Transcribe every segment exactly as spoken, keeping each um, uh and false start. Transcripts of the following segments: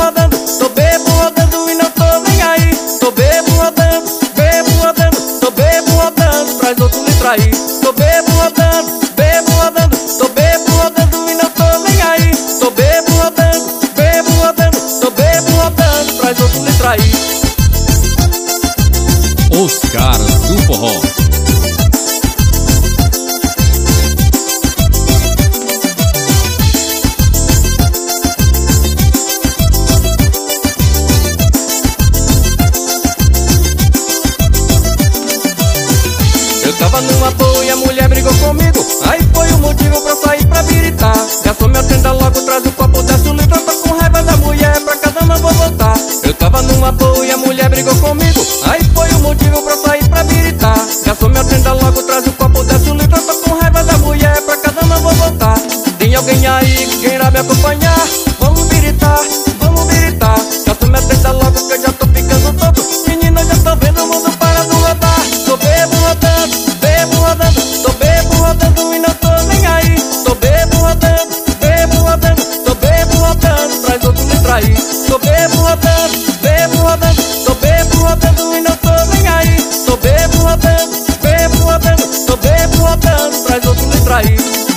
rodando, tô bebo rodando e não tô nem aí. Tô bebo rodando, bebo rodando, tô bebo rodando, traz outro lhe trair. Tô bebo rodando, bebo rodando, tô bebo rodando e não tô nem aí. Tô bebo rodando, bebo rodando, tô bebo rodando, traz outro lhe trair. Os caras do forró. Eu tava numa boa e a mulher brigou comigo, aí foi o motivo pra eu sair pra biritar. Garçom, me atenda logo, traz o copo, desce o litro, eu tô com raiva da mulher, pra casa não vou voltar. Eu tava numa boa e a mulher brigou comigo, aí foi o motivo pra eu sair pra biritar. Garçom, me atenda logo, traz o copo, desce o litro, eu tô com raiva da mulher, pra casa não vou voltar. Tem alguém aí que queira me acompanhar? Vamos biritar, vamos biritar. Garçom, me atenda logo que eu já tô ficando tonto. Menina, eu já tô vendo o mundo para do rodar. Tô bebo rodando, bebo rodando, tô bebo rodando e não tô nem aí. Tô bebo rodando, bebo rodando, tô bebo rodando, traz outro me trair. Tô bebo rodando, bebo rodando, tô bebo rodando e não tô nem aí. Tô bebo rodando, bebo rodando, tô bebo rodando, traz outro me trair.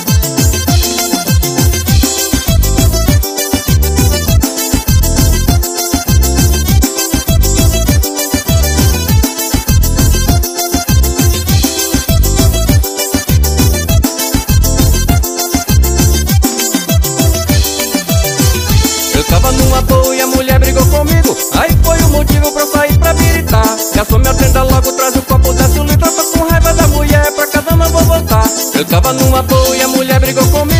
Eu tava numa boa e a mulher brigou comigo, aí foi o motivo pra eu sair pra biritar. Garçom, me atenda logo, traz o copo, desce o litro, eu tô com raiva da mulher, pra casa não vou voltar. Eu tava numa boa e a mulher brigou comigo,